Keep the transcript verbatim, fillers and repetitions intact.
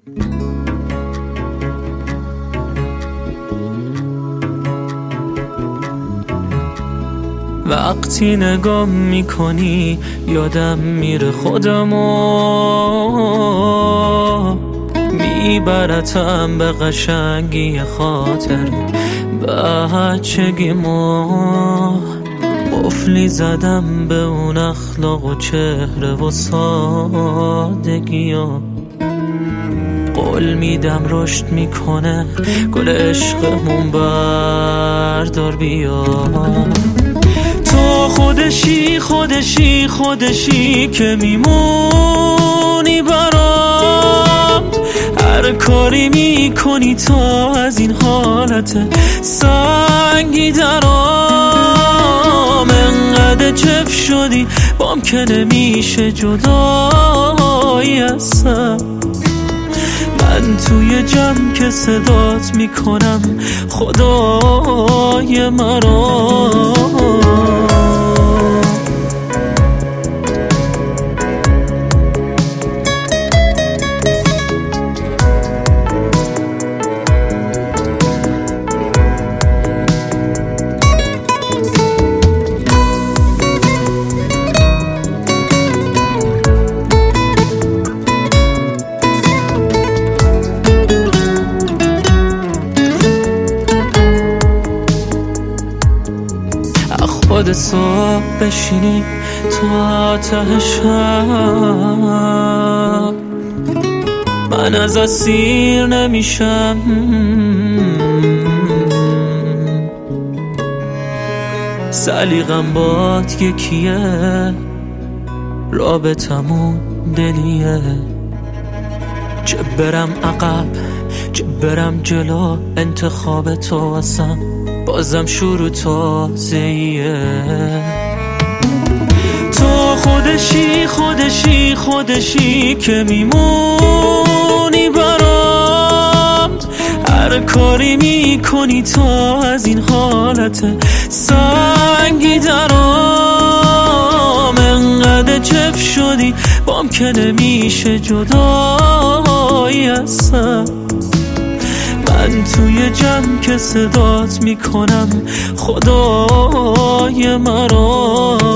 وقتی نگاه میکنی یادم میره خودمو، میبرتم به قشنگی خاطر بچگیمو. قفلی زدم به اون اخلاق و چهره و سادگی‌ها. قول میدم رشد میکنه گل عشقمون، بردار بیا. تو خودشی خودشی خودشی که میمونی برام. هر کاری میکنی تا از این حالت سنگی درام. انقدر جف شدی بام که نمیشه جدایی هستم. من توی جمع که صدات میکنم خدای مرا. خود صبح بشینی تا ته شب، من از اسیر نمیشم. سلیقم باد یکیه، رابطمون دلیه. چه برم عقب چه برم جلو، انتخاب تو هستم، بازم شروع تازه‌ایه. تو خودشی خودشی خودشی که میمونی برام. هر کاری میکنی تا از این حالت سنگی درام. انقدر جف شدی بام که نمیشه جدایی هستم. من توی جمع که صدات میکنم خدای مرا.